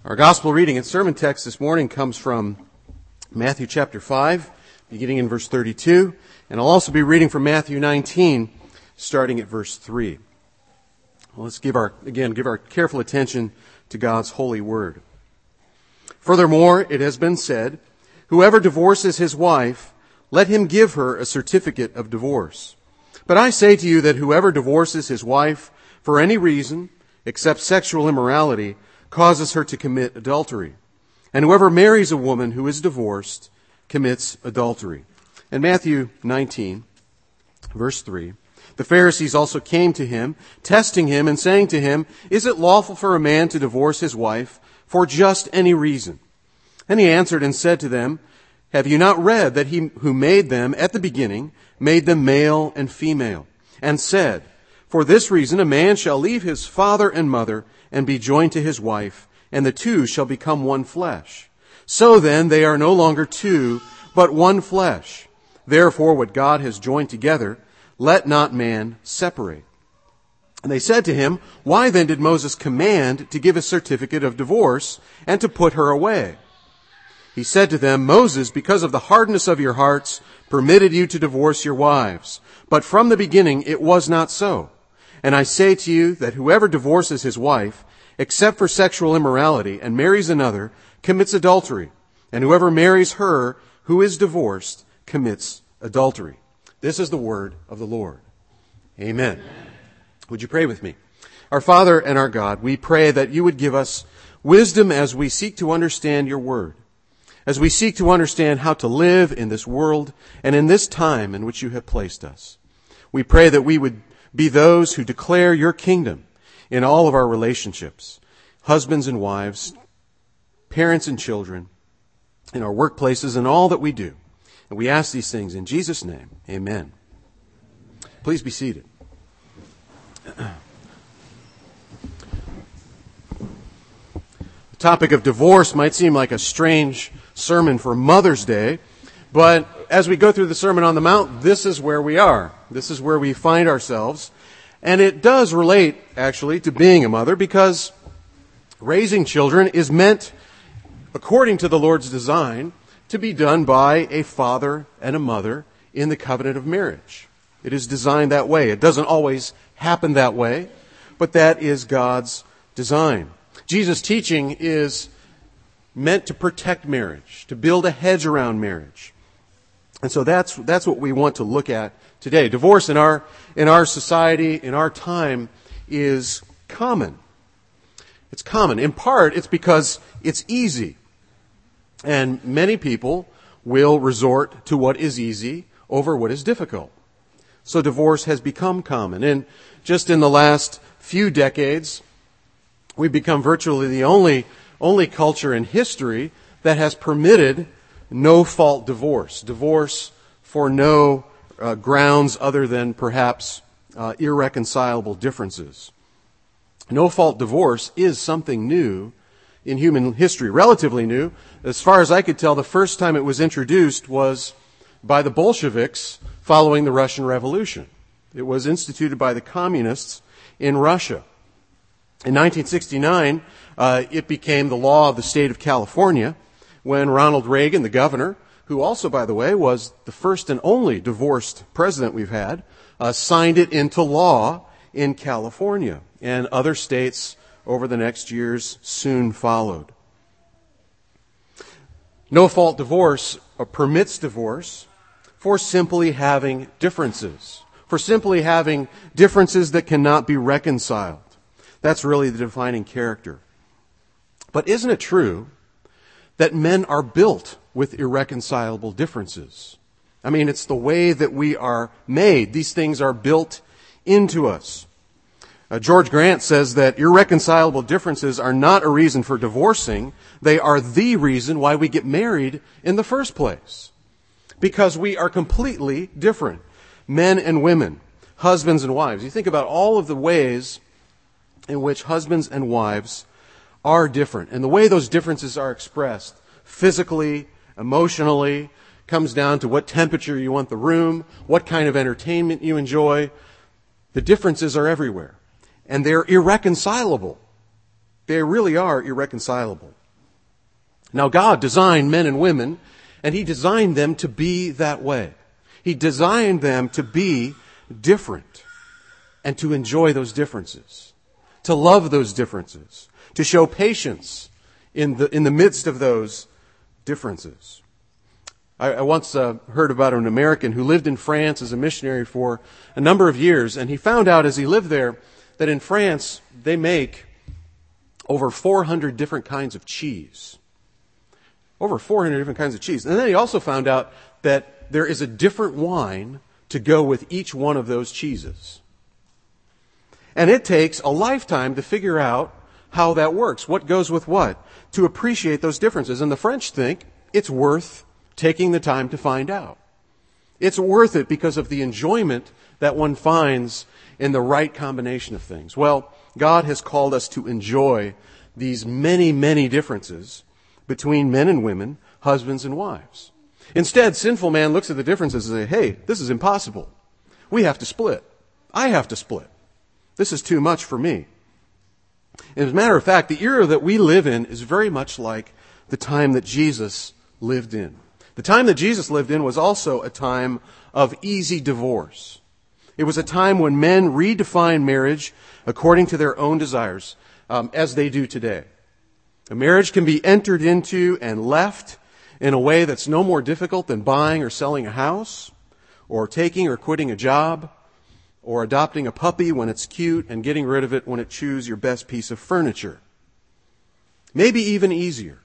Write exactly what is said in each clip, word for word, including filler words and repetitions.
Our gospel reading and sermon text this morning comes from Matthew chapter five, beginning in verse thirty-two, and I'll also be reading from Matthew nineteen, starting at verse three. Well, let's give our, again, give our careful attention to God's holy word. Furthermore, it has been said, whoever divorces his wife, let him give her a certificate of divorce. But I say to you that whoever divorces his wife for any reason, except sexual immorality, causes her to commit adultery. And whoever marries a woman who is divorced commits adultery. In Matthew nineteen, verse three, the Pharisees also came to him, testing him and saying to him, is it lawful for a man to divorce his wife for just any reason? And he answered and said to them, have you not read that he who made them at the beginning made them male and female, and said, for this reason a man shall leave his father and mother and be joined to his wife, and the two shall become one flesh. So then they are no longer two, but one flesh. Therefore what God has joined together, let not man separate. And they said to him, why then did Moses command to give a certificate of divorce and to put her away? He said to them, Moses, because of the hardness of your hearts, permitted you to divorce your wives. But from the beginning it was not so. And I say to you that whoever divorces his wife, except for sexual immorality, and marries another, commits adultery. And whoever marries her who is divorced commits adultery. This is the word of the Lord. Amen. Amen. Would you pray with me? Our Father and our God, we pray that you would give us wisdom as we seek to understand your word, as we seek to understand how to live in this world and in this time in which you have placed us. We pray that we would be those who declare your kingdom in all of our relationships, husbands and wives, parents and children, in our workplaces and all that we do. And we ask these things in Jesus' name. Amen. Please be seated. The topic of divorce might seem like a strange sermon for Mother's Day, but as we go through the Sermon on the Mount, this is where we are. This is where we find ourselves. And it does relate, actually, to being a mother, because raising children is meant, according to the Lord's design, to be done by a father and a mother in the covenant of marriage. It is designed that way. It doesn't always happen that way, but that is God's design. Jesus' teaching is meant to protect marriage, to build a hedge around marriage. And so that's that's what we want to look at today. Divorce in our in our society, in our time, is common. It's common. In part, it's because it's easy. And many people will resort to what is easy over what is difficult. So divorce has become common. And just in the last few decades, we've become virtually the only only culture in history that has permitted no-fault divorce. Divorce for no uh, grounds other than perhaps uh, irreconcilable differences. No-fault divorce is something new in human history, relatively new. As far as I could tell, the first time it was introduced was by the Bolsheviks following the Russian Revolution. It was instituted by the communists in Russia. In nineteen sixty-nine, uh, it became the law of the state of California when Ronald Reagan, the governor, who also, by the way, was the first and only divorced president we've had, uh, signed it into law in California. And other states over the next years soon followed. No-fault divorce uh, permits divorce for simply having differences, for simply having differences that cannot be reconciled. That's really the defining character. But isn't it true that men are built with irreconcilable differences? I mean, it's the way that we are made. These things are built into us. Uh, George Grant says that irreconcilable differences are not a reason for divorcing. They are the reason why we get married in the first place. Because we are completely different. Men and women, husbands and wives. You think about all of the ways in which husbands and wives are different. And the way those differences are expressed, physically, emotionally, comes down to what temperature you want the room, what kind of entertainment you enjoy. The differences are everywhere. And they're irreconcilable. They really are irreconcilable. Now God designed men and women, and He designed them to be that way. He designed them to be different and to enjoy those differences, to love those differences, to show patience in the, in the midst of those differences. I, I once uh, heard about an American who lived in France as a missionary for a number of years, and he found out as he lived there that in France they make over four hundred different kinds of cheese. Over four hundred different kinds of cheese. And then he also found out that there is a different wine to go with each one of those cheeses. And it takes a lifetime to figure out how that works, what goes with what, to appreciate those differences. And the French think it's worth taking the time to find out. It's worth it because of the enjoyment that one finds in the right combination of things. Well, God has called us to enjoy these many, many differences between men and women, husbands and wives. Instead, sinful man looks at the differences and says, hey, this is impossible. We have to split. I have to split. This is too much for me. As a matter of fact, the era that we live in is very much like the time that Jesus lived in. The time that Jesus lived in was also a time of easy divorce. It was a time when men redefined marriage according to their own desires, um, as they do today. A marriage can be entered into and left in a way that's no more difficult than buying or selling a house, or taking or quitting a job, or adopting a puppy when it's cute and getting rid of it when it chews your best piece of furniture. Maybe even easier.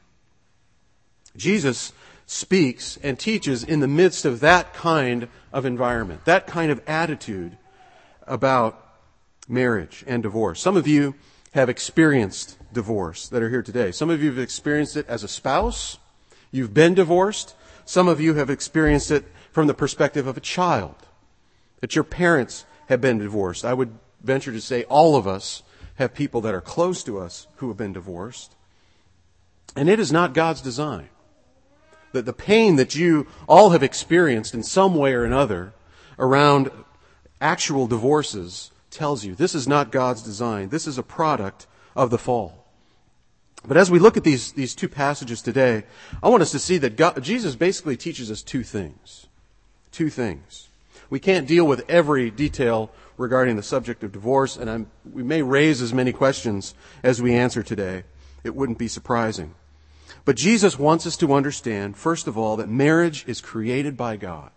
Jesus speaks and teaches in the midst of that kind of environment, that kind of attitude about marriage and divorce. Some of you have experienced divorce that are here today. Some of you have experienced it as a spouse. You've been divorced. Some of you have experienced it from the perspective of a child, that your parents have been divorced. I would venture to say all of us have people that are close to us who have been divorced. And it is not God's design. That the pain that you all have experienced in some way or another around actual divorces tells you this is not God's design. This is a product of the fall. But as we look at these, these two passages today, I want us to see that God, Jesus basically teaches us two things. Two things. We can't deal with every detail regarding the subject of divorce, and I'm, we may raise as many questions as we answer today. It wouldn't be surprising. But Jesus wants us to understand, first of all, that marriage is created by God.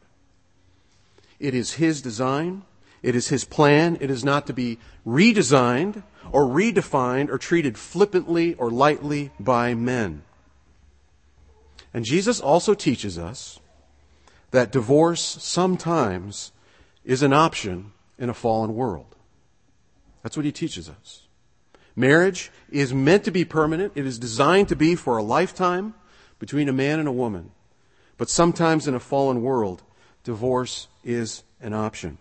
It is His design. It is His plan. It is not to be redesigned or redefined or treated flippantly or lightly by men. And Jesus also teaches us that divorce sometimes is an option in a fallen world. That's what He teaches us. Marriage is meant to be permanent. It is designed to be for a lifetime between a man and a woman. But sometimes in a fallen world, divorce is an option.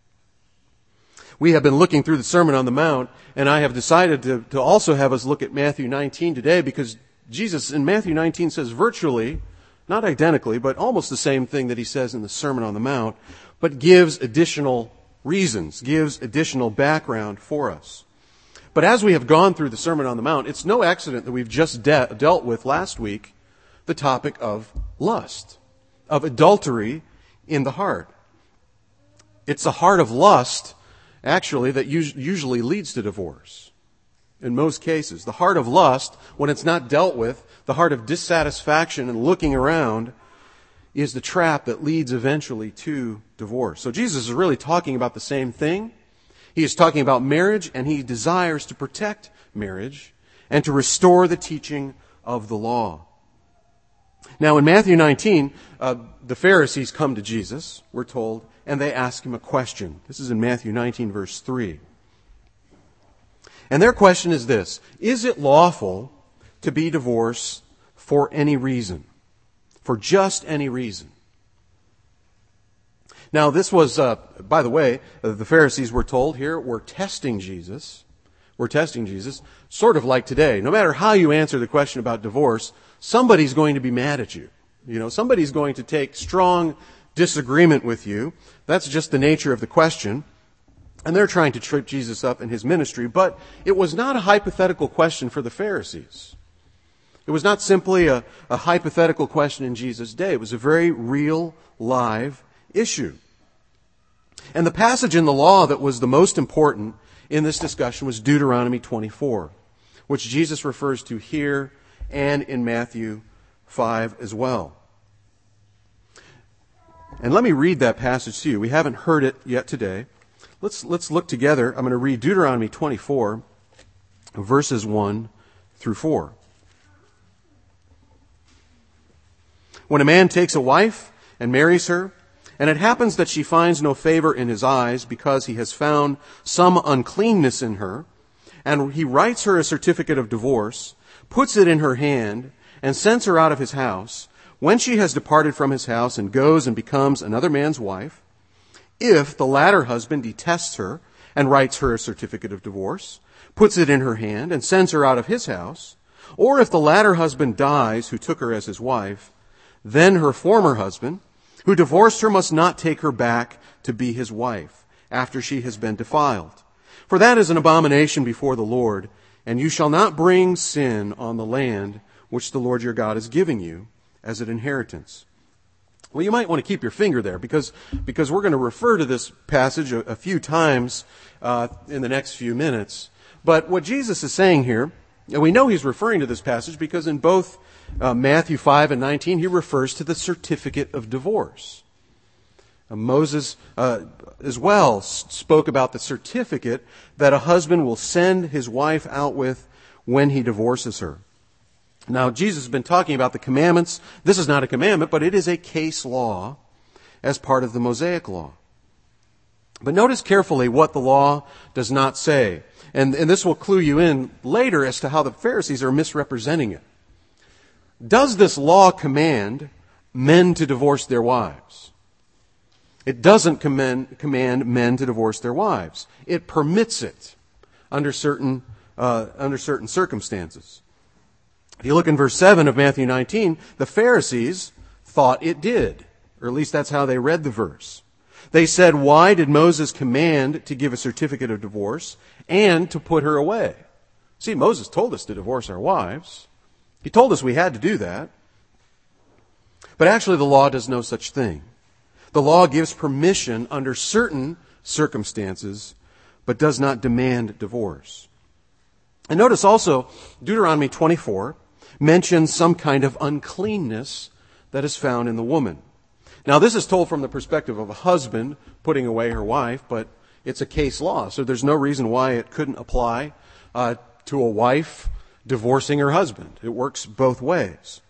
We have been looking through the Sermon on the Mount, and I have decided to, to also have us look at Matthew nineteen today, because Jesus in Matthew nineteen says virtually, not identically, but almost the same thing that He says in the Sermon on the Mount, but gives additional reasons, gives additional background for us. But as we have gone through the Sermon on the Mount, it's no accident that we've just de- dealt with last week the topic of lust, of adultery in the heart. It's the heart of lust, actually, that us- usually leads to divorce. In most cases, the heart of lust, when it's not dealt with, the heart of dissatisfaction and looking around, is the trap that leads eventually to divorce. So Jesus is really talking about the same thing. He is talking about marriage, and He desires to protect marriage and to restore the teaching of the law. Now, in Matthew nineteen, uh, the Pharisees come to Jesus, we're told, and they ask Him a question. This is in Matthew nineteen, verse three. And their question is this: is it lawful to be divorced for any reason? For just any reason? Now, this was, uh, by the way, uh, the Pharisees were told here, were testing Jesus. We're testing Jesus, sort of like today. No matter how you answer the question about divorce, somebody's going to be mad at you. You know, somebody's going to take strong disagreement with you. That's just the nature of the question. And they're trying to trip Jesus up in His ministry. But it was not a hypothetical question for the Pharisees. It was not simply a, a hypothetical question in Jesus' day. It was a very real, live issue. And the passage in the law that was the most important in this discussion was Deuteronomy twenty-four, which Jesus refers to here and in Matthew five as well. And let me read that passage to you. We haven't heard it yet today. Let's, let's look together. I'm going to read Deuteronomy twenty-four, verses one through four. When a man takes a wife and marries her, and it happens that she finds no favor in his eyes because he has found some uncleanness in her, and he writes her a certificate of divorce, puts it in her hand, and sends her out of his house, when she has departed from his house and goes and becomes another man's wife, if the latter husband detests her and writes her a certificate of divorce, puts it in her hand, and sends her out of his house, or if the latter husband dies who took her as his wife, then her former husband, who divorced her, must not take her back to be his wife after she has been defiled. For that is an abomination before the Lord, and you shall not bring sin on the land which the Lord your God is giving you as an inheritance. Well, you might want to keep your finger there because, because we're going to refer to this passage a, a few times uh, in the next few minutes. But what Jesus is saying here, and we know he's referring to this passage because in both uh, Matthew five and nineteen, he refers to the certificate of divorce. Uh, Moses uh, as well s- spoke about the certificate that a husband will send his wife out with when he divorces her. Now, Jesus has been talking about the commandments. This is not a commandment, but it is a case law as part of the Mosaic law. But notice carefully what the law does not say. And, and this will clue you in later as to how the Pharisees are misrepresenting it. Does this law command men to divorce their wives? It doesn't command, command men to divorce their wives. It permits it under certain, uh, under certain circumstances. If you look in verse seven of Matthew nineteen, the Pharisees thought it did, or at least that's how they read the verse. They said, why did Moses command to give a certificate of divorce and to put her away? See, Moses told us to divorce our wives. He told us we had to do that. But actually the law does no such thing. The law gives permission under certain circumstances, but does not demand divorce. And notice also, Deuteronomy twenty-four mentions some kind of uncleanness that is found in the woman. Now, this is told from the perspective of a husband putting away her wife, but it's a case law, so there's no reason why it couldn't apply uh, to a wife divorcing her husband. It works both ways.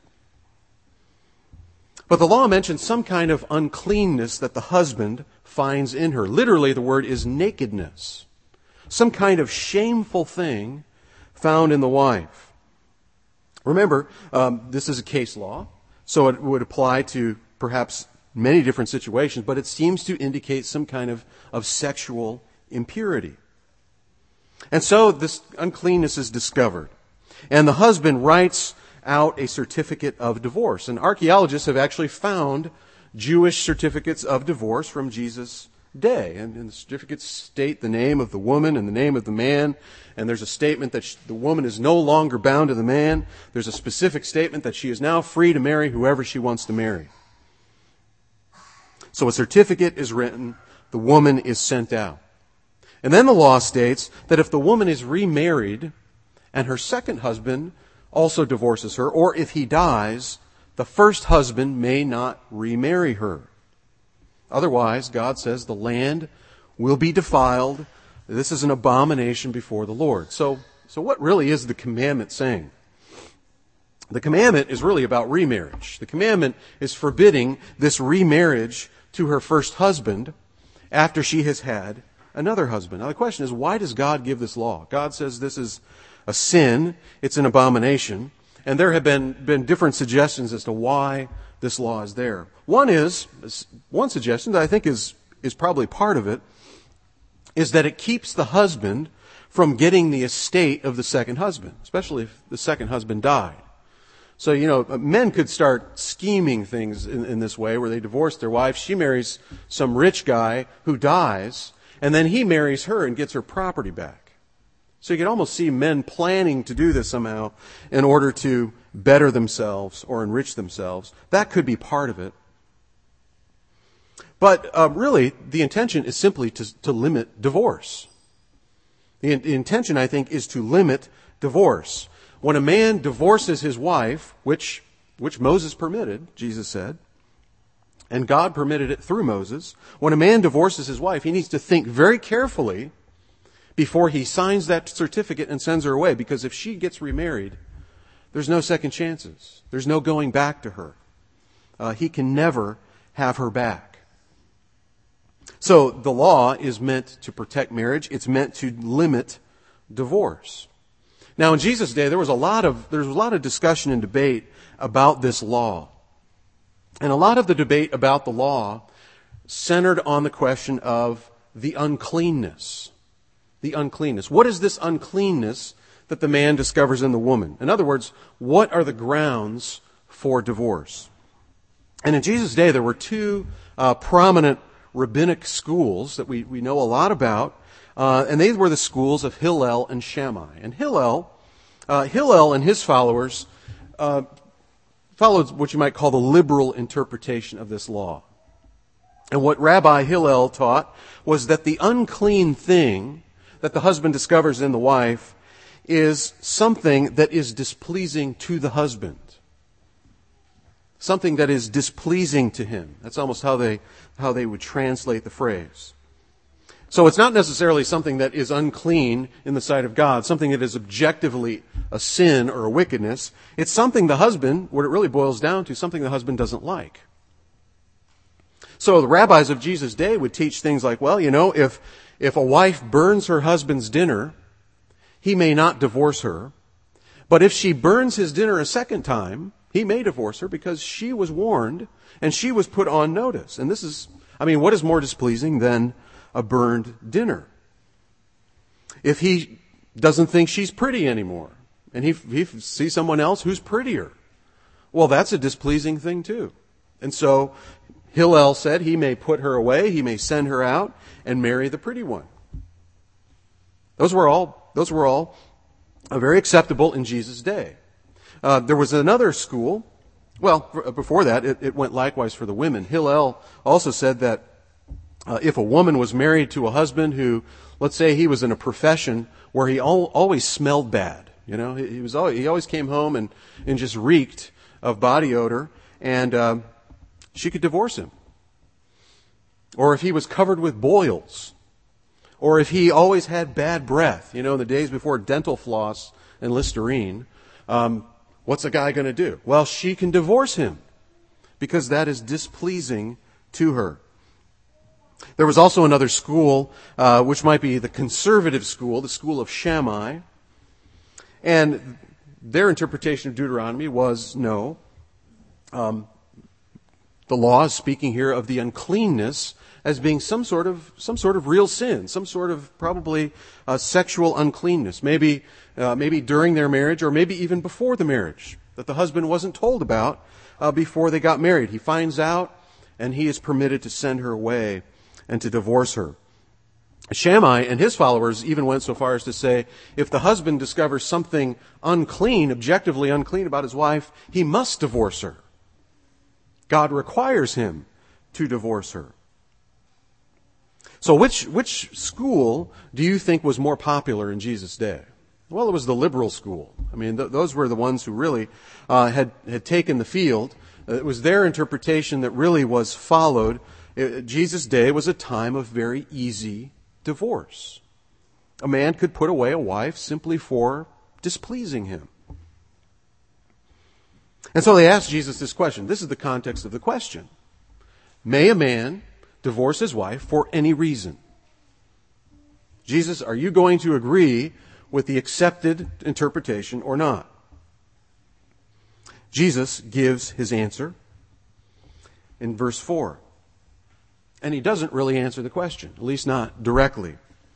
But the law mentions some kind of uncleanness that the husband finds in her. Literally, the word is nakedness. Some kind of shameful thing found in the wife. Remember, um, this is a case law, so it would apply to perhaps many different situations, but it seems to indicate some kind of, of sexual impurity. And so this uncleanness is discovered. And the husband writes out a certificate of divorce. And archaeologists have actually found Jewish certificates of divorce from Jesus' day. And, and the certificates state the name of the woman and the name of the man. And there's a statement that she, the woman is no longer bound to the man. There's a specific statement that she is now free to marry whoever she wants to marry. So a certificate is written, the woman is sent out. And then the law states that if the woman is remarried and her second husband also divorces her, or if he dies, the first husband may not remarry her. Otherwise, God says the land will be defiled. This is an abomination before the Lord. So, so what really is the commandment saying? The commandment is really about remarriage. The commandment is forbidding this remarriage to her first husband after she has had another husband. Now the question is, why does God give this law? God says this is a sin, it's an abomination, and there have been, been different suggestions as to why this law is there. One is, one suggestion that I think is, is probably part of it, is that it keeps the husband from getting the estate of the second husband, especially if the second husband died. So, you know, men could start scheming things in, in this way where they divorce their wife. She marries some rich guy who dies, and then he marries her and gets her property back. So you can almost see men planning to do this somehow in order to better themselves or enrich themselves. That could be part of it. But uh, really, the intention is simply to, to limit divorce. The, in, the intention, I think, is to limit divorce. When a man divorces his wife, which which Moses permitted, Jesus said, and God permitted it through Moses, when a man divorces his wife, he needs to think very carefully before he signs that certificate and sends her away, because if she gets remarried, there's no second chances. There's no going back to her. Uh, he can never have her back. So the law is meant to protect marriage. It's meant to limit divorce. Now, in Jesus' day, there was a lot of there was a lot of discussion and debate about this law, and a lot of the debate about the law centered on the question of the uncleanness. The uncleanness. What is this uncleanness that the man discovers in the woman? In other words, what are the grounds for divorce? And in Jesus' day, there were two uh, prominent rabbinic schools that we, we know a lot about, uh, and they were the schools of Hillel and Shammai. And Hillel, uh, Hillel and his followers uh, followed what you might call the liberal interpretation of this law. And what Rabbi Hillel taught was that the unclean thing that the husband discovers in the wife is something that is displeasing to the husband. Something that is displeasing to him. That's almost how they how they would translate the phrase. So it's not necessarily something that is unclean in the sight of God, something that is objectively a sin or a wickedness. It's something the husband, what it really boils down to, something the husband doesn't like. So the rabbis of Jesus' day would teach things like, well, you know, if if a wife burns her husband's dinner, he may not divorce her. But if she burns his dinner a second time, he may divorce her because she was warned and she was put on notice. And this is, I mean, what is more displeasing than a burned dinner? If he doesn't think she's pretty anymore and he, he sees someone else who's prettier, well, that's a displeasing thing too. And so Hillel said he may put her away, he may send her out and marry the pretty one. Those were all, those were all uh, very acceptable in Jesus' day. Uh, there was another school. Well, before that, it, it went likewise for the women. Hillel also said that uh, if a woman was married to a husband who, let's say he was in a profession where he al- always smelled bad, you know, he, he was always, he always came home and, and just reeked of body odor, and um, she could divorce him. Or if he was covered with boils, or if he always had bad breath, you know, in the days before dental floss and Listerine, um, what's a guy going to do? Well, she can divorce him because that is displeasing to her. There was also another school, uh, which might be the conservative school, the school of Shammai. And their interpretation of Deuteronomy was, no, um, the law is speaking here of the uncleanness as being some sort of some sort of real sin, some sort of probably uh, sexual uncleanness, maybe uh, maybe during their marriage or maybe even before the marriage that the husband wasn't told about uh, before they got married. He finds out and he is permitted to send her away and to divorce her. Shammai and his followers even went so far as to say if the husband discovers something unclean, objectively unclean about his wife, he must divorce her. God requires him to divorce her. So which which school do you think was more popular in Jesus' day? Well, it was the liberal school. I mean, th- those were the ones who really uh, had, had taken the field. It was their interpretation that really was followed. It, Jesus' day was a time of very easy divorce. A man could put away a wife simply for displeasing him. And so they asked Jesus this question. This is the context of the question. May a man divorce his wife for any reason? Jesus, are you going to agree with the accepted interpretation or not? Jesus gives his answer in verse four. And he doesn't really answer the question, at least not directly.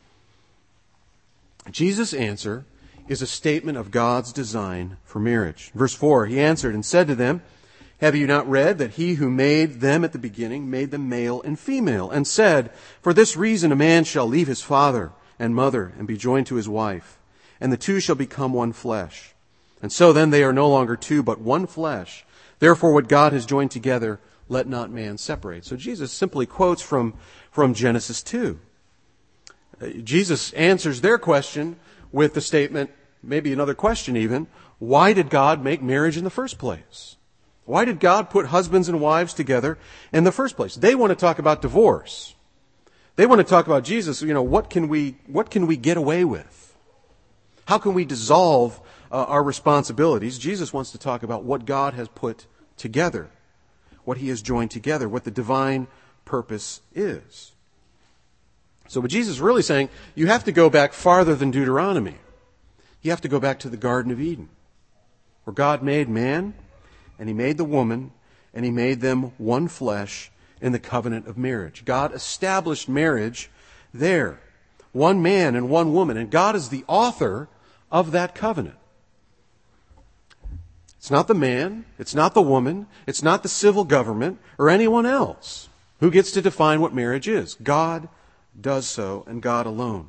Jesus' answer is a statement of God's design for marriage. Verse four, he answered and said to them, have you not read that he who made them at the beginning made them male and female, and said, for this reason a man shall leave his father and mother and be joined to his wife, and the two shall become one flesh. And so then they are no longer two, but one flesh. Therefore what God has joined together, let not man separate. So Jesus simply quotes from, from Genesis two. Uh, Jesus answers their question with the statement, maybe another question even, why did God make marriage in the first place? Why did God put husbands and wives together in the first place? They want to talk about divorce. They want to talk about Jesus, you know, what can we, what can we get away with? How can we dissolve uh, our responsibilities? Jesus wants to talk about what God has put together, what he has joined together, what the divine purpose is. So what Jesus is really saying, you have to go back farther than Deuteronomy. You have to go back to the Garden of Eden, where God made man, and he made the woman, and he made them one flesh in the covenant of marriage. God established marriage there. One man and one woman. And God is the author of that covenant. It's not the man, it's not the woman, it's not the civil government or anyone else who gets to define what marriage is. God does so, and God alone.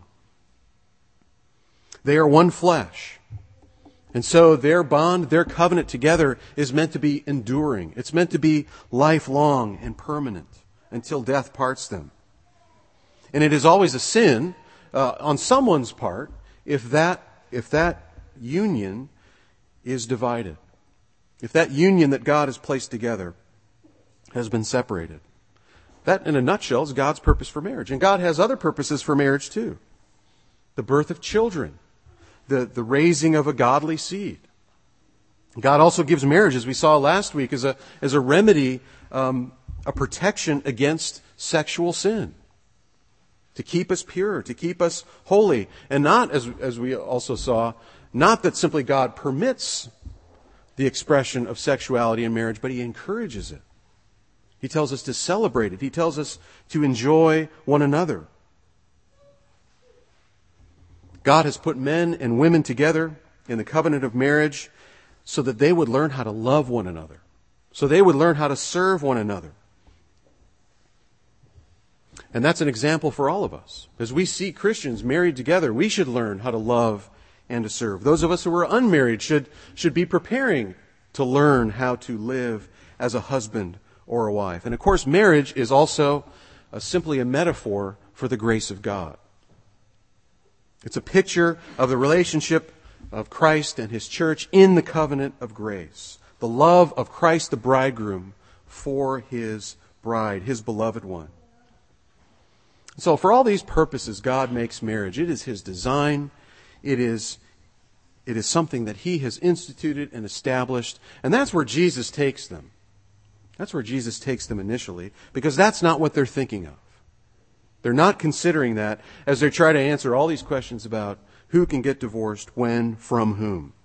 They are one flesh. And so their bond, their covenant together is meant to be enduring. It's meant to be lifelong and permanent until death parts them. And it is always a sin uh, on someone's part if that, if that union is divided. If that union that God has placed together has been separated. That, in a nutshell, is God's purpose for marriage. And God has other purposes for marriage too. The birth of children. The, the raising of a godly seed. God also gives marriage, as we saw last week, as a, as a remedy, um, a protection against sexual sin. To keep us pure, to keep us holy. And not, as, as we also saw, not that simply God permits the expression of sexuality in marriage, but he encourages it. He tells us to celebrate it. He tells us to enjoy one another. God has put men and women together in the covenant of marriage so that they would learn how to love one another, so they would learn how to serve one another. And that's an example for all of us. As we see Christians married together, we should learn how to love and to serve. Those of us who are unmarried should, should be preparing to learn how to live as a husband or a wife. And of course, marriage is also a, simply a metaphor for the grace of God. It's a picture of the relationship of Christ and his church in the covenant of grace. The love of Christ the bridegroom for his bride, his beloved one. So for all these purposes, God makes marriage. It is his design. It is, it is something that he has instituted and established. And that's where Jesus takes them. That's where Jesus takes them initially, because that's not what they're thinking of. They're not considering that as they try to answer all these questions about who can get divorced, when, from whom.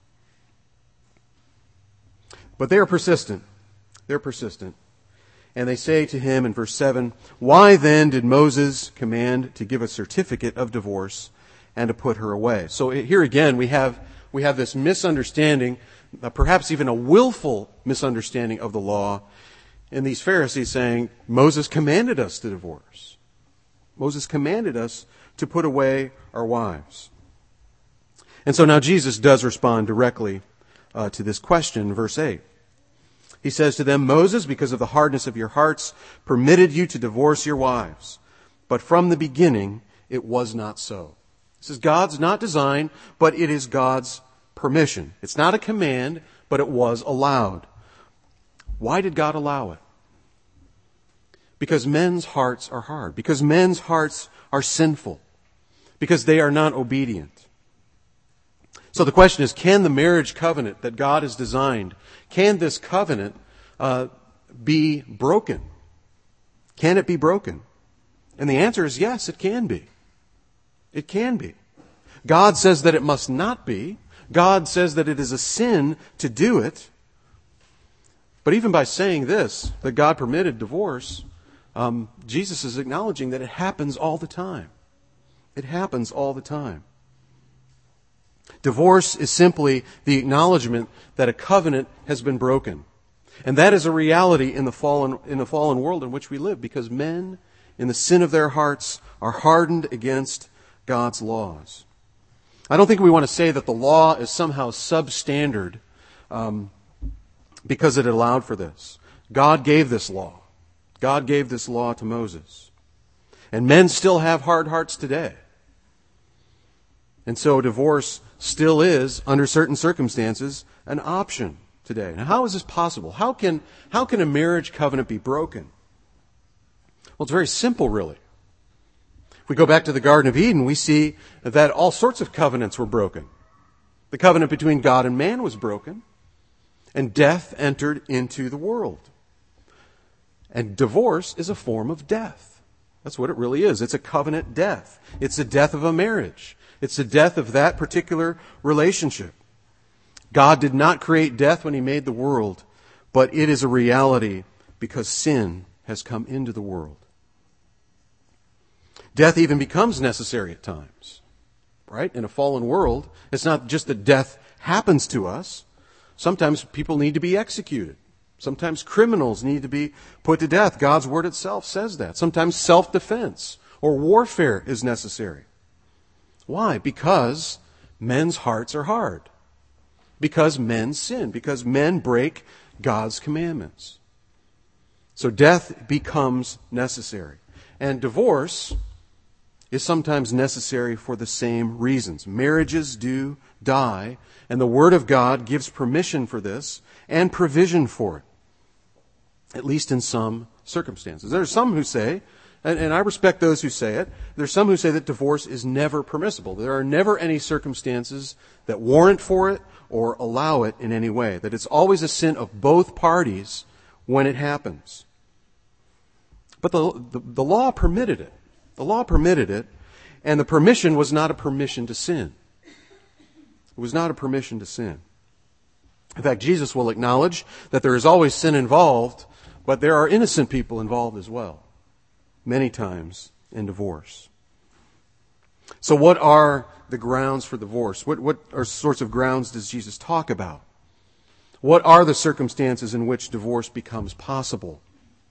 But they are persistent. They're persistent. And they say to him in verse seven, why then did Moses command to give a certificate of divorce and to put her away? So here again we have, we have this misunderstanding, uh, perhaps even a willful misunderstanding of the law, and these Pharisees saying, Moses commanded us to divorce. Moses commanded us to put away our wives. And so now Jesus does respond directly uh, to this question in verse eight. He says to them, Moses, because of the hardness of your hearts, permitted you to divorce your wives. But from the beginning, it was not so. This is God's not design, but it is God's permission. It's not a command, but it was allowed. Why did God allow it? Because men's hearts are hard. Because men's hearts are sinful. Because they are not obedient. So the question is, can the marriage covenant that God has designed, can this covenant uh, be broken? Can it be broken? And the answer is yes, it can be. It can be. God says that it must not be. God says that it is a sin to do it. But even by saying this, that God permitted divorce, um, Jesus is acknowledging that it happens all the time. It happens all the time. Divorce is simply the acknowledgement that a covenant has been broken. And that is a reality in the fallen, in the fallen world in which we live, because men, in the sin of their hearts, are hardened against God's laws. I don't think we want to say that the law is somehow substandard um, because it allowed for this. God gave this law. God gave this law to Moses. And men still have hard hearts today. And so divorce still is, under certain circumstances, an option today. Now, how is this possible? How can, how can a marriage covenant be broken? Well, it's very simple, really. If we go back to the Garden of Eden, we see that all sorts of covenants were broken. The covenant between God and man was broken, and death entered into the world. And divorce is a form of death. That's what it really is. It's a covenant death. It's the death of a marriage. It's the death of that particular relationship. God did not create death when He made the world, but it is a reality because sin has come into the world. Death even becomes necessary at times, right? In a fallen world, it's not just that death happens to us. Sometimes people need to be executed. Sometimes criminals need to be put to death. God's Word itself says that. Sometimes self-defense or warfare is necessary. Why? Because men's hearts are hard. Because men sin. Because men break God's commandments. So death becomes necessary. And divorce is sometimes necessary for the same reasons. Marriages do die, and the Word of God gives permission for this and provision for it, at least in some circumstances. There are some who say, and, and I respect those who say it, there are some who say that divorce is never permissible. There are never any circumstances that warrant for it or allow it in any way, that it's always a sin of both parties when it happens. But the, the, the law permitted it. The law permitted it, and the permission was not a permission to sin. It was not a permission to sin. In fact, Jesus will acknowledge that there is always sin involved, but there are innocent people involved as well, many times in divorce. So what are the grounds for divorce? What, what are sorts of grounds does Jesus talk about? What are the circumstances in which divorce becomes possible?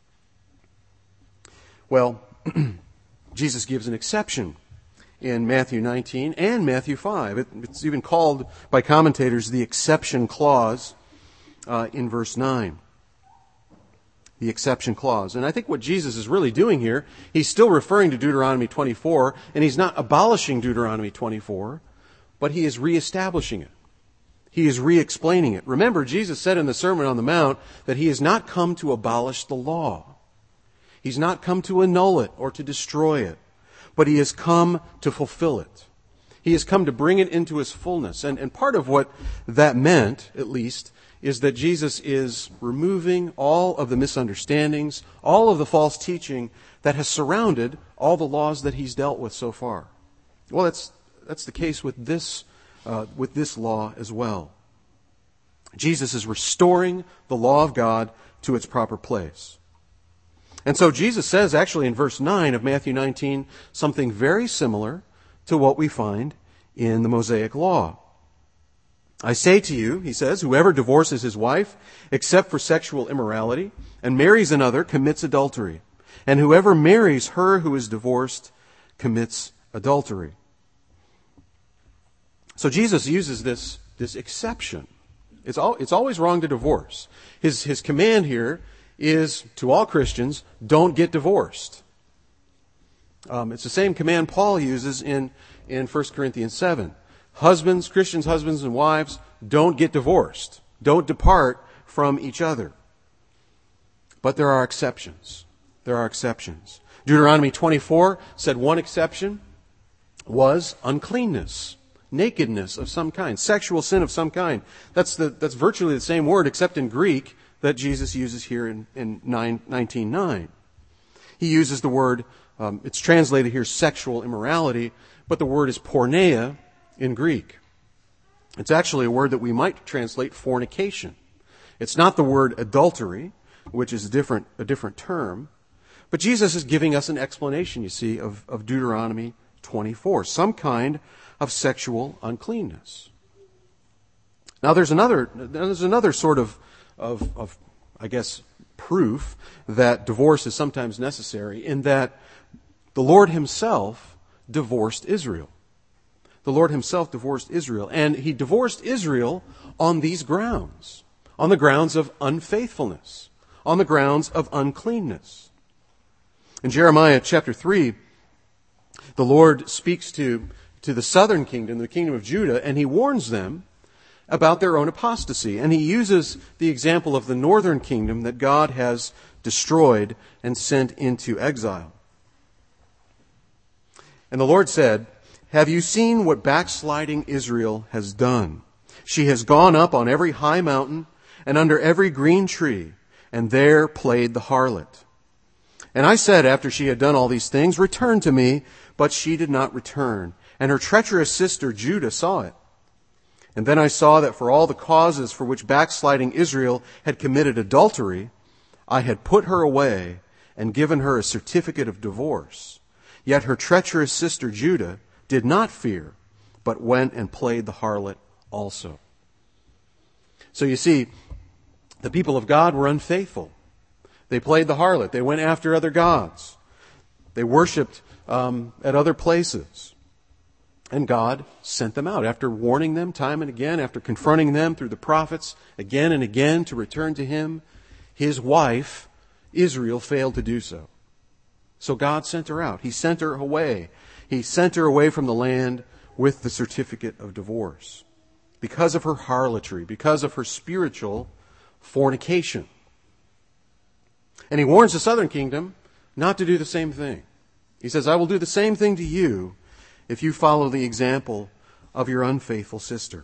Well, Jesus gives an exception in Matthew nineteen and Matthew five. It, it's even called by commentators the exception clause uh, in verse nine. The exception clause. And I think what Jesus is really doing here, he's still referring to Deuteronomy twenty-four, and he's not abolishing Deuteronomy twenty-four, but he is reestablishing it. He is re-explaining it. Remember, Jesus said in the Sermon on the Mount that he has not come to abolish the law. He's not come to annul it or to destroy it, but he has come to fulfill it. He has come to bring it into his fullness. And, and part of what that meant, at least, is that Jesus is removing all of the misunderstandings, all of the false teaching that has surrounded all the laws that he's dealt with so far. Well, that's that's the case with this uh, with this law as well. Jesus is restoring the law of God to its proper place. And so Jesus says, actually in verse nine of Matthew nineteen, something very similar to what we find in the Mosaic Law. I say to you, he says, whoever divorces his wife, except for sexual immorality, and marries another, commits adultery. And whoever marries her who is divorced commits adultery. So Jesus uses this, this exception. It's, all, it's always wrong to divorce. His, his command here is to all Christians, don't get divorced. Um, it's the same command Paul uses in, in First Corinthians seven. Husbands, Christians, husbands and wives, don't get divorced. Don't depart from each other. But there are exceptions. There are exceptions. Deuteronomy twenty-four said one exception was uncleanness, nakedness of some kind, sexual sin of some kind. That's the that's virtually the same word, except in Greek, that Jesus uses here in, in nineteen nine. He uses the word, um, it's translated here sexual immorality, but the word is porneia in Greek. It's actually a word that we might translate fornication. It's not the word adultery, which is a different, a different term, but Jesus is giving us an explanation, you see, of, of Deuteronomy twenty-four, some kind of sexual uncleanness. Now there's another, there's another sort of Of, of, I guess, proof that divorce is sometimes necessary in that the Lord himself divorced Israel. The Lord himself divorced Israel, and he divorced Israel on these grounds, on the grounds of unfaithfulness, on the grounds of uncleanness. In Jeremiah chapter three, the Lord speaks to, to the southern kingdom, the kingdom of Judah, and he warns them about their own apostasy. And he uses the example of the northern kingdom that God has destroyed and sent into exile. And the Lord said, "Have you seen what backsliding Israel has done? She has gone up on every high mountain and under every green tree, and there played the harlot. And I said, after she had done all these things, 'Return to me,' but she did not return. And her treacherous sister Judah saw it. And then I saw that for all the causes for which backsliding Israel had committed adultery, I had put her away and given her a certificate of divorce. Yet her treacherous sister Judah did not fear, but went and played the harlot also." So you see, the people of God were unfaithful. They played the harlot. They went after other gods. They worshipped um, at other places. And God sent them out after warning them time and again, after confronting them through the prophets again and again to return to him. His wife, Israel, failed to do so. So God sent her out. He sent her away. He sent her away from the land with the certificate of divorce because of her harlotry, because of her spiritual fornication. And he warns the southern kingdom not to do the same thing. He says, "I will do the same thing to you if you follow the example of your unfaithful sister."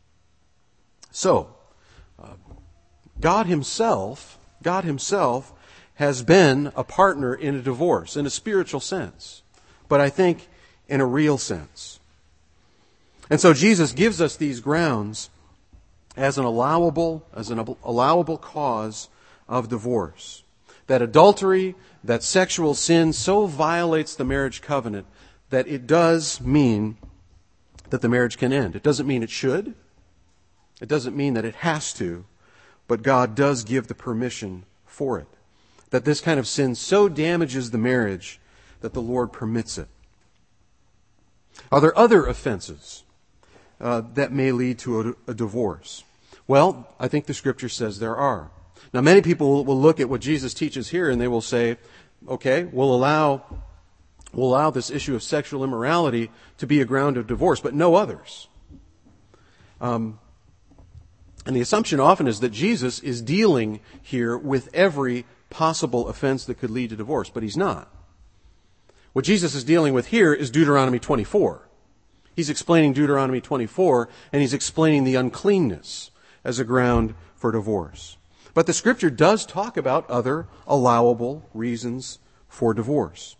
So, uh, God himself, God himself has been a partner in a divorce in a spiritual sense, but I think in a real sense. And so Jesus gives us these grounds as an allowable, as an allowable cause of divorce. That adultery, that sexual sin so violates the marriage covenant that it does mean that the marriage can end. It doesn't mean it should. It doesn't mean that it has to, but God does give the permission for it. That this kind of sin so damages the marriage that the Lord permits it. Are there other offenses uh, that may lead to a, a divorce? Well, I think the Scripture says there are. Now, many people will look at what Jesus teaches here and they will say, okay, we'll allow, we'll allow this issue of sexual immorality to be a ground of divorce, but no others. Um, and the assumption often is that Jesus is dealing here with every possible offense that could lead to divorce, but he's not. What Jesus is dealing with here is Deuteronomy twenty-four. He's explaining Deuteronomy twenty-four, and he's explaining the uncleanness as a ground for divorce. But the Scripture does talk about other allowable reasons for divorce.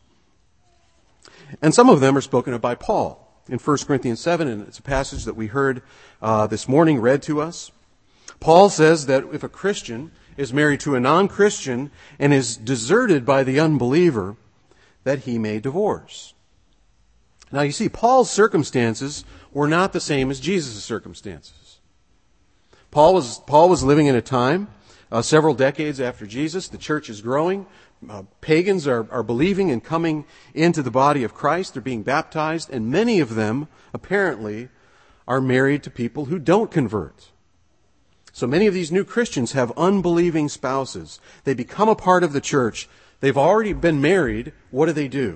And some of them are spoken of by Paul in First Corinthians seven, and it's a passage that we heard uh, this morning read to us. Paul says that if a Christian is married to a non-Christian and is deserted by the unbeliever, that he may divorce. Now you see, Paul's circumstances were not the same as Jesus' circumstances. Paul was, Paul was living in a time Uh, several decades after Jesus. The church is growing. Uh, pagans are, are believing and coming into the body of Christ. They're being baptized, and many of them, apparently, are married to people who don't convert. So many of these new Christians have unbelieving spouses. They become a part of the church. They've already been married. What do they do?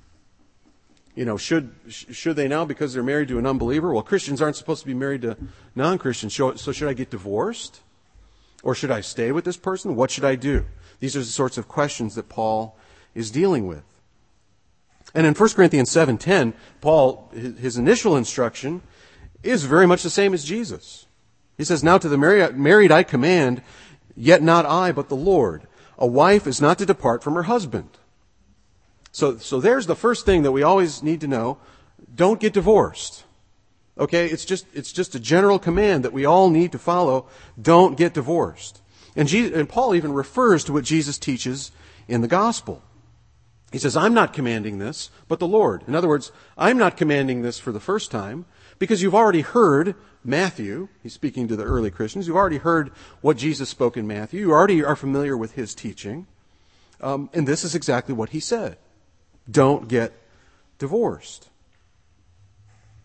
You know, should should they now, because they're married to an unbeliever? Well, Christians aren't supposed to be married to non-Christians. So should I get divorced? Or should I stay with this person? What should I do? These are the sorts of questions that Paul is dealing with. And in First Corinthians seven ten, Paul, his initial instruction is very much the same as Jesus. He says, "Now to the married I command, yet not I, but the Lord. A wife is not to depart from her husband." So, so there's the first thing that we always need to know. Don't get divorced. Okay, it's just it's just a general command that we all need to follow. Don't get divorced. And, Jesus, and Paul even refers to what Jesus teaches in the gospel. He says, "I'm not commanding this, but the Lord." In other words, I'm not commanding this for the first time because you've already heard Matthew. He's speaking to the early Christians. You've already heard what Jesus spoke in Matthew. You already are familiar with his teaching. Um, and this is exactly what he said. Don't get divorced.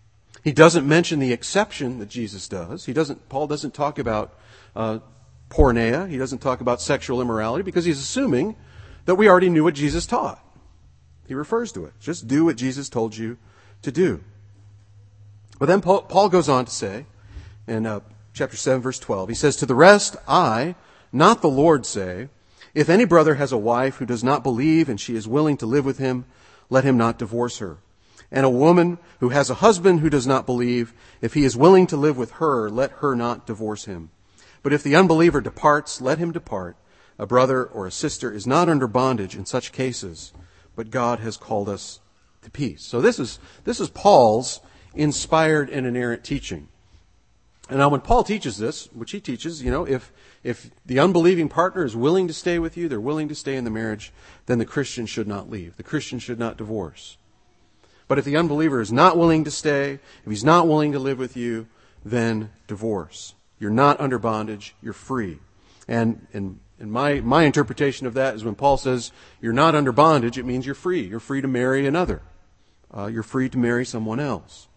He doesn't mention the exception that Jesus does. He doesn't. Paul doesn't talk about uh, porneia. He doesn't talk about sexual immorality because he's assuming that we already knew what Jesus taught. He refers to it. Just do what Jesus told you to do. But then Paul, Paul goes on to say, in uh, chapter seven, verse twelve, he says, "To the rest, I, not the Lord, say, if any brother has a wife who does not believe and she is willing to live with him, let him not divorce her. And a woman who has a husband who does not believe, if he is willing to live with her, let her not divorce him. But if the unbeliever departs, let him depart. A brother or a sister is not under bondage in such cases, but God has called us to peace." So this is this is Paul's inspired and inerrant teaching. And now when Paul teaches this, which he teaches, you know, if if the unbelieving partner is willing to stay with you, they're willing to stay in the marriage, then the Christian should not leave. The Christian should not divorce. But if the unbeliever is not willing to stay, if he's not willing to live with you, then divorce. You're not under bondage, you're free. And and, and my, my interpretation of that is when Paul says you're not under bondage, it means you're free. You're free to marry another. Uh, you're free to marry someone else.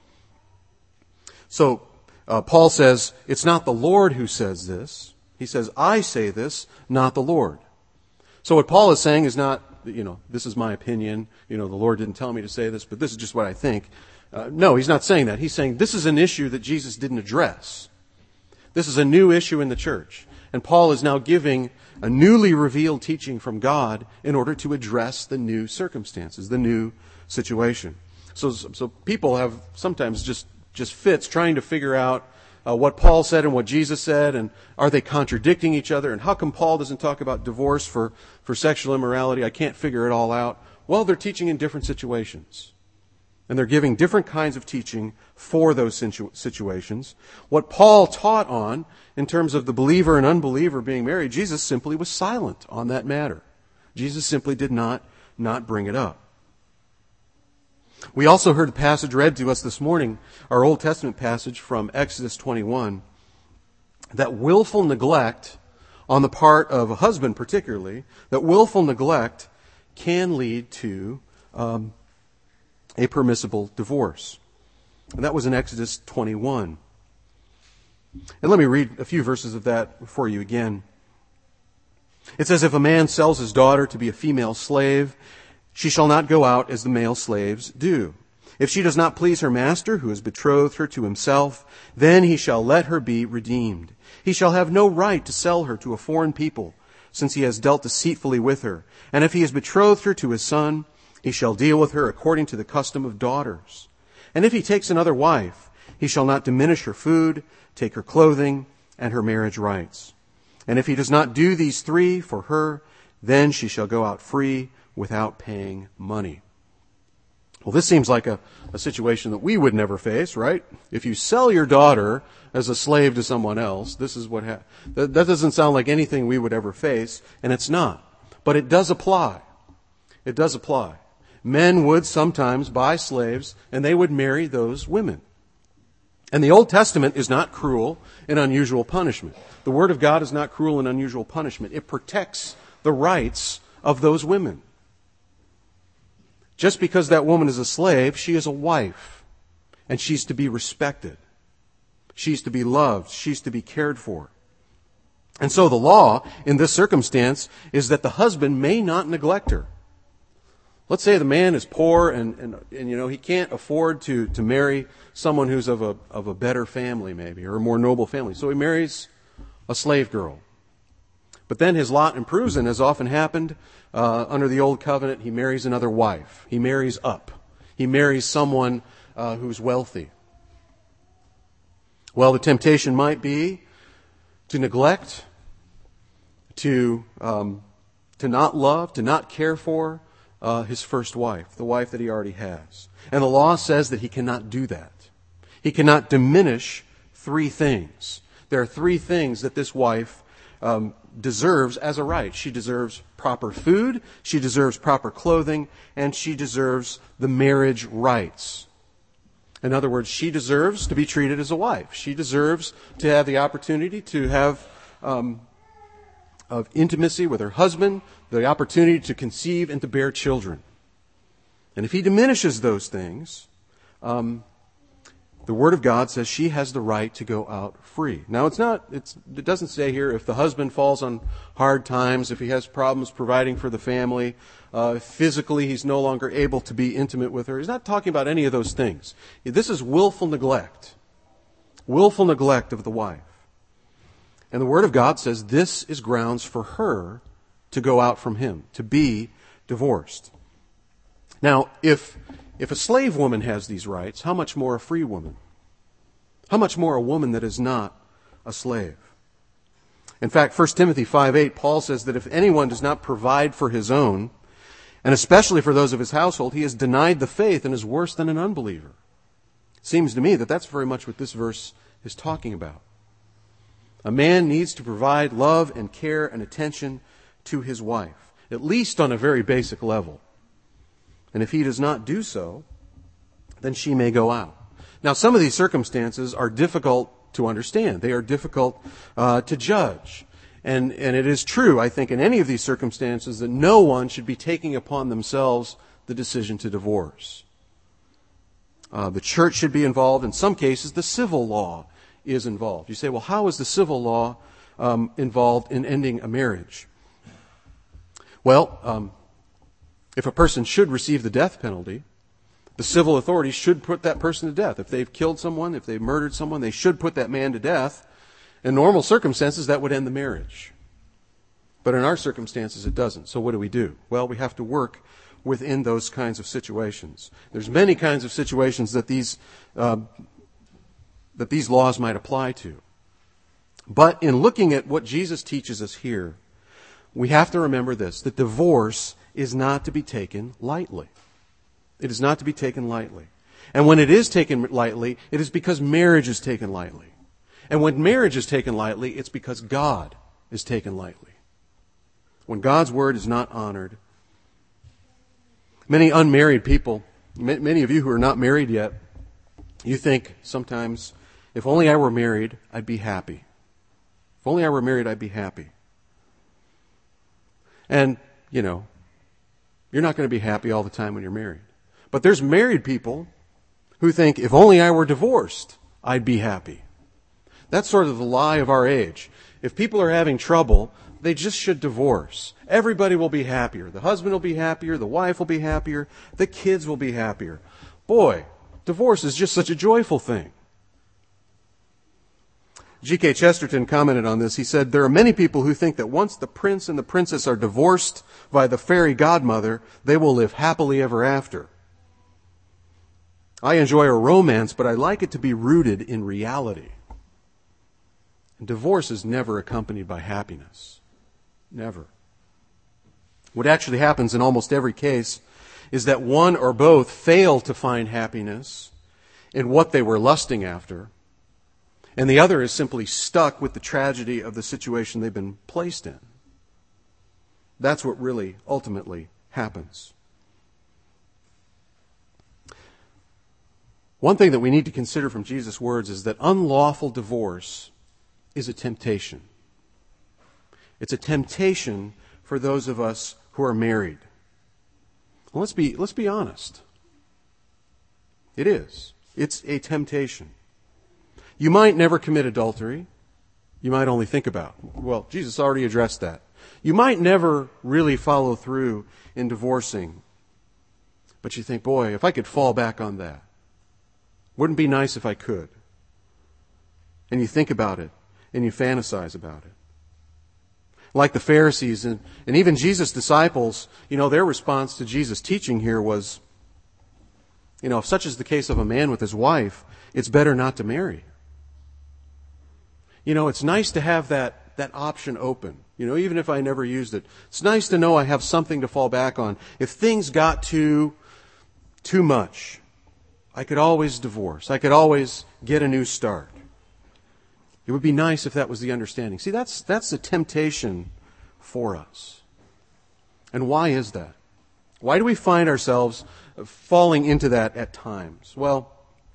So uh, Paul says it's not the Lord who says this. He says, I say this, not the Lord. So what Paul is saying is not, you know, this is my opinion. You know, the Lord didn't tell me to say this, but this is just what I think. Uh, no, he's not saying that. He's saying this is an issue that Jesus didn't address. This is a new issue in the church. And Paul is now giving a newly revealed teaching from God in order to address the new circumstances, the new situation. So, so people have sometimes just, just fits trying to figure out uh, what Paul said and what Jesus said, and are they contradicting each other? And how come Paul doesn't talk about divorce for, for sexual immorality? I can't figure it all out. Well, they're teaching in different situations. And they're giving different kinds of teaching for those situ- situations. What Paul taught on, in terms of the believer and unbeliever being married, Jesus simply was silent on that matter. Jesus simply did not, not bring it up. We also heard a passage read to us this morning, our Old Testament passage from Exodus twenty-one, that willful neglect on the part of a husband particularly, that willful neglect can lead to um, a permissible divorce. And that was in Exodus twenty-one. And let me read a few verses of that for you again. It says, "If a man sells his daughter to be a female slave, she shall not go out as the male slaves do. If she does not please her master, who has betrothed her to himself, then he shall let her be redeemed. He shall have no right to sell her to a foreign people, since he has dealt deceitfully with her. And if he has betrothed her to his son, he shall deal with her according to the custom of daughters. And if he takes another wife, he shall not diminish her food, take her clothing, and her marriage rights. And if he does not do these three for her, then she shall go out free without paying money." Well, this seems like a, a situation that we would never face, right? If you sell your daughter as a slave to someone else, this is what ha- that, that doesn't sound like anything we would ever face, and it's not. But it does apply. It does apply. Men would sometimes buy slaves, and they would marry those women. And the Old Testament is not cruel and unusual punishment. The Word of God is not cruel and unusual punishment. It protects the rights of those women. Just because that woman is a slave, she is a wife, and she's to be respected. She's to be loved. She's to be cared for. And so the law in this circumstance is that the husband may not neglect her. Let's say the man is poor and, and, and you know, he can't afford to, to marry someone who's of a, of a better family maybe, or a more noble family. So he marries a slave girl. But then his lot improves, and as often happened uh, under the Old Covenant, he marries another wife. He marries up. He marries someone uh, who's wealthy. Well, the temptation might be to neglect, to um, to not love, to not care for uh, his first wife, the wife that he already has. And the law says that he cannot do that. He cannot diminish three things. There are three things that this wife um, deserves as a right. She deserves proper food, she deserves proper clothing, and she deserves the marriage rights. In other words, she deserves to be treated as a wife. She deserves to have the opportunity to have um, of intimacy with her husband, the opportunity to conceive and to bear children. And if he diminishes those things, um, The Word of God says she has the right to go out free. Now, it's not, it's, it doesn't say here if the husband falls on hard times, if he has problems providing for the family, uh, physically he's no longer able to be intimate with her. He's not talking about any of those things. This is willful neglect. Willful neglect of the wife. And the Word of God says this is grounds for her to go out from him, to be divorced. Now, if if a slave woman has these rights, how much more a free woman? How much more a woman that is not a slave? In fact, First Timothy five eight, Paul says that if anyone does not provide for his own, and especially for those of his household, he has denied the faith and is worse than an unbeliever. It seems to me that that's very much what this verse is talking about. A man needs to provide love and care and attention to his wife, at least on a very basic level. And if he does not do so, then she may go out. Now, some of these circumstances are difficult to understand. They are difficult uh, to judge. And, and it is true, I think, in any of these circumstances that no one should be taking upon themselves the decision to divorce. Uh, the church should be involved. In some cases, the civil law is involved. You say, well, how is the civil law um, involved in ending a marriage? Well, um, if a person should receive the death penalty, the civil authorities should put that person to death. If they've killed someone, if they've murdered someone, they should put that man to death. In normal circumstances, that would end the marriage. But in our circumstances, it doesn't. So what do we do? Well, we have to work within those kinds of situations. There's many kinds of situations that these uh, that these laws might apply to. But in looking at what Jesus teaches us here, we have to remember this, that divorce is not to be taken lightly. It is not to be taken lightly. And when it is taken lightly, it is because marriage is taken lightly. And when marriage is taken lightly, it's because God is taken lightly. When God's word is not honored, many unmarried people, many of you who are not married yet, you think sometimes, if only I were married, I'd be happy. If only I were married, I'd be happy. And, you know, you're not going to be happy all the time when you're married. But there's married people who think, if only I were divorced, I'd be happy. That's sort of the lie of our age. If people are having trouble, they just should divorce. Everybody will be happier. The husband will be happier. The wife will be happier. The kids will be happier. Boy, divorce is just such a joyful thing. G K Chesterton commented on this. He said, there are many people who think that once the prince and the princess are divorced by the fairy godmother, they will live happily ever after. I enjoy a romance, but I like it to be rooted in reality. And divorce is never accompanied by happiness. Never. What actually happens in almost every case is that one or both fail to find happiness in what they were lusting after, and the other is simply stuck with the tragedy of the situation they've been placed in. That's what really ultimately happens. One thing that we need to consider from Jesus' words is that unlawful divorce is a temptation. It's a temptation for those of us who are married. Well, let's be, let's be honest. It is. It's a temptation. You might never commit adultery. You might only think about it. Well, Jesus already addressed that. You might never really follow through in divorcing. But you think, boy, if I could fall back on that. Wouldn't it be nice if I could? And you think about it, and you fantasize about it. Like the Pharisees and, and even Jesus' disciples, you know, their response to Jesus' teaching here was, you know, if such is the case of a man with his wife, it's better not to marry. You know, it's nice to have that, that option open. You know, even if I never used it. It's nice to know I have something to fall back on. If things got too, too much, I could always divorce. I could always get a new start. It would be nice if that was the understanding. See, that's, that's a temptation for us. And why is that? Why do we find ourselves falling into that at times? Well,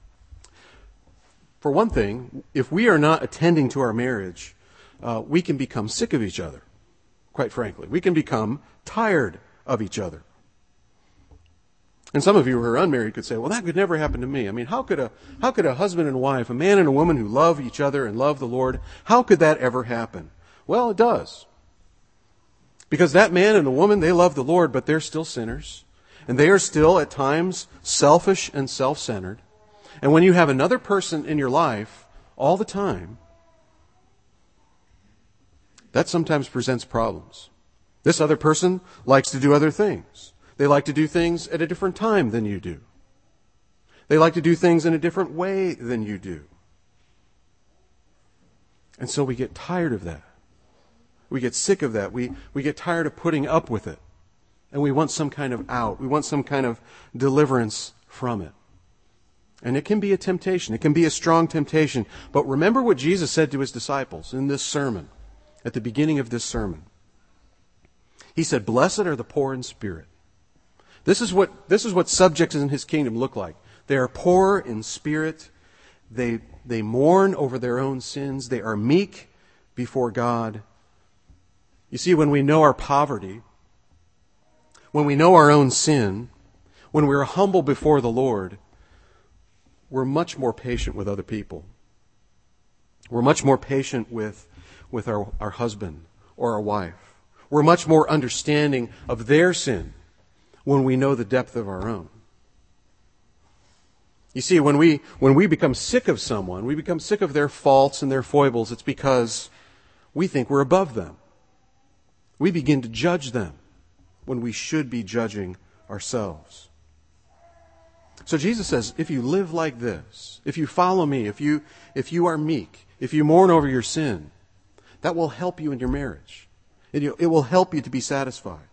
for one thing, if we are not attending to our marriage, uh, we can become sick of each other, quite frankly. We can become tired of each other. And some of you who are unmarried could say, well, that could never happen to me. I mean, how could a, how could a husband and wife, a man and a woman who love each other and love the Lord, how could that ever happen? Well, it does. Because that man and the woman, they love the Lord, but they're still sinners. And they are still, at times, selfish and self-centered. And when you have another person in your life all the time, that sometimes presents problems. This other person likes to do other things. They like to do things at a different time than you do. They like to do things in a different way than you do. And so we get tired of that. We get sick of that. We, we get tired of putting up with it. And we want some kind of out. We want some kind of deliverance from it. And it can be a temptation. It can be a strong temptation. But remember what Jesus said to his disciples in this sermon, at the beginning of this sermon. He said, "Blessed are the poor in spirit." This is what, this is what subjects in his kingdom look like. They are poor in spirit. They, they mourn over their own sins. They are meek before God. You see, when we know our poverty, when we know our own sin, when we're humble before the Lord, we're much more patient with other people. We're much more patient with, with our, our husband or our wife. We're much more understanding of their sin when we know the depth of our own. You see, when we, when we become sick of someone, we become sick of their faults and their foibles, it's because we think we're above them. We begin to judge them when we should be judging ourselves. So Jesus says, if you live like this, if you follow me, if you, if you are meek, if you mourn over your sin, that will help you in your marriage. It, it will help you to be satisfied.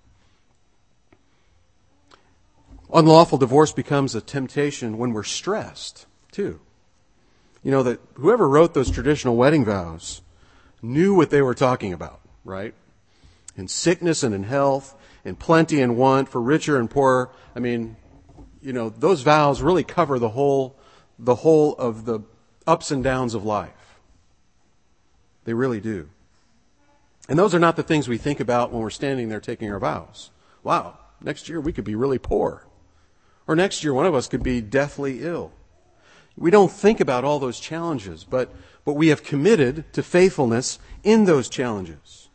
Unlawful divorce becomes a temptation when we're stressed, too. You know, that whoever wrote those traditional wedding vows knew what they were talking about, right? In sickness and in health, in plenty and want, for richer and poorer. I mean, you know, those vows really cover the whole, the whole of the ups and downs of life. They really do. And those are not the things we think about when we're standing there taking our vows. Wow, next year we could be really poor. Or next year one of us could be deathly ill. We don't think about all those challenges, but, but we have committed to faithfulness in those challenges.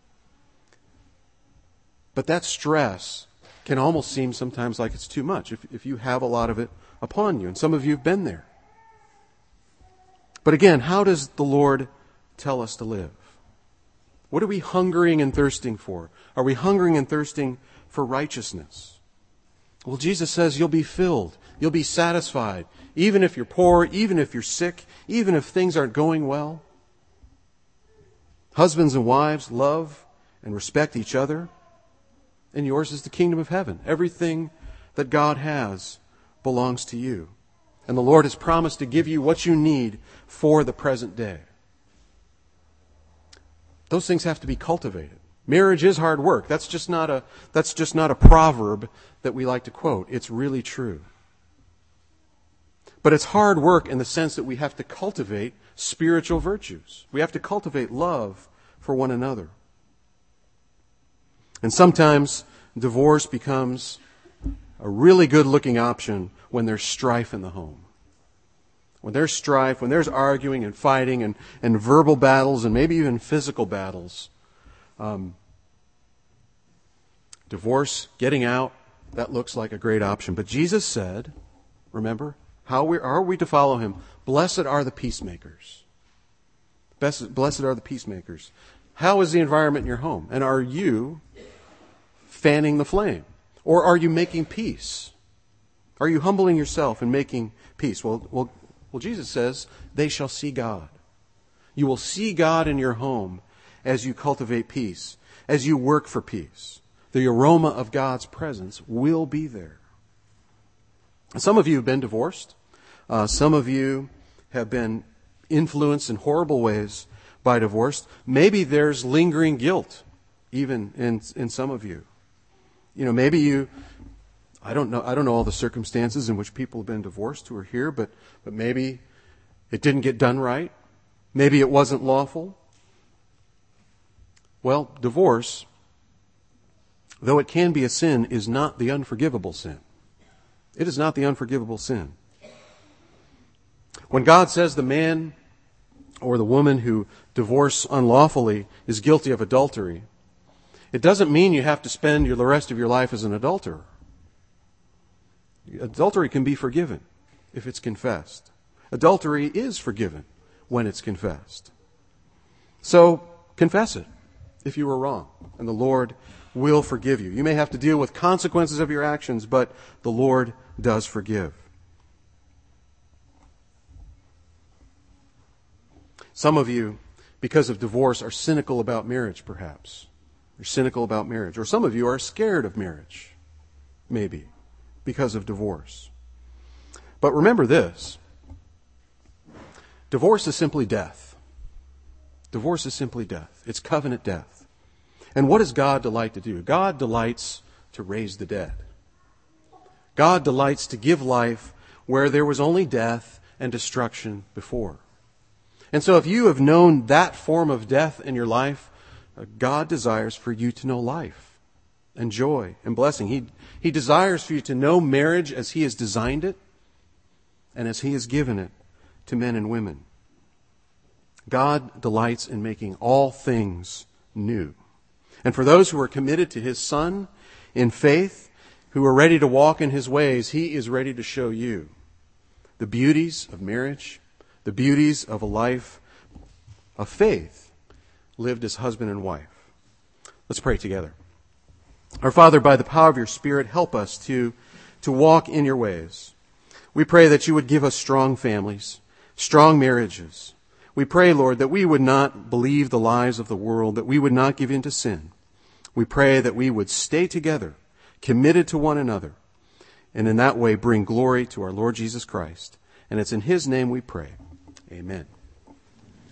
But that stress can almost seem sometimes like it's too much if, if you have a lot of it upon you. And some of you have been there. But again, how does the Lord tell us to live? What are we hungering and thirsting for? Are we hungering and thirsting for righteousness? Well, Jesus says you'll be filled. You'll be satisfied. Even if you're poor, even if you're sick, even if things aren't going well. Husbands and wives love and respect each other. And yours is the kingdom of heaven. Everything that God has belongs to you. And the Lord has promised to give you what you need for the present day. Those things have to be cultivated. Marriage is hard work. That's just not a, that's just not a proverb that we like to quote. It's really true. But it's hard work in the sense that we have to cultivate spiritual virtues. We have to cultivate love for one another. And sometimes divorce becomes a really good-looking option when there's strife in the home. When there's strife, when there's arguing and fighting and, and verbal battles and maybe even physical battles, um, divorce, getting out, that looks like a great option. But Jesus said, remember, how we, are we to follow him? Blessed are the peacemakers. Blessed, blessed are the peacemakers. How is the environment in your home? And are you fanning the flame? Or are you making peace? Are you humbling yourself and making peace? Well, well, well, Jesus says, they shall see God. You will see God in your home as you cultivate peace, as you work for peace. The aroma of God's presence will be there. Some of you have been divorced. Uh, some of you have been influenced in horrible ways by divorce. Maybe there's lingering guilt, even in in some of you. You know, maybe you. I don't know. I don't know all the circumstances in which people have been divorced who are here, but but maybe it didn't get done right. Maybe it wasn't lawful. Well, divorce, though it can be a sin, is not the unforgivable sin. It is not the unforgivable sin. When God says the man or the woman who divorce unlawfully is guilty of adultery, it doesn't mean you have to spend the rest of your life as an adulterer. Adultery can be forgiven if it's confessed. Adultery is forgiven when it's confessed. So confess it if you were wrong, and the Lord will forgive you. You may have to deal with consequences of your actions, but the Lord does forgive. Some of you, because of divorce, are cynical about marriage, perhaps. You're cynical about marriage. Or some of you are scared of marriage, maybe, because of divorce. But remember this. Divorce is simply death. Divorce is simply death. It's covenant death. And what does God delight to do? God delights to raise the dead. God delights to give life where there was only death and destruction before. And so if you have known that form of death in your life, God desires for you to know life and joy and blessing. He, he desires for you to know marriage as He has designed it and as He has given it to men and women. God delights in making all things new. And for those who are committed to His Son in faith, who are ready to walk in His ways, He is ready to show you the beauties of marriage, the beauties of a life of faith lived as husband and wife. Let's pray together. Our Father, by the power of your Spirit, help us to, to walk in your ways. We pray that you would give us strong families, strong marriages. We pray, Lord, that we would not believe the lies of the world, that we would not give in to sin. We pray that we would stay together, committed to one another, and in that way bring glory to our Lord Jesus Christ. And it's in His name we pray. Amen.